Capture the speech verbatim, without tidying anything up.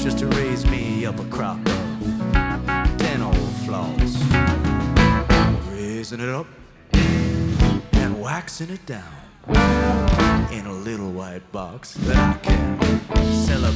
just to raise me up a crop of ten old flaws. Raising it up and waxing it down in a little white box that I can sell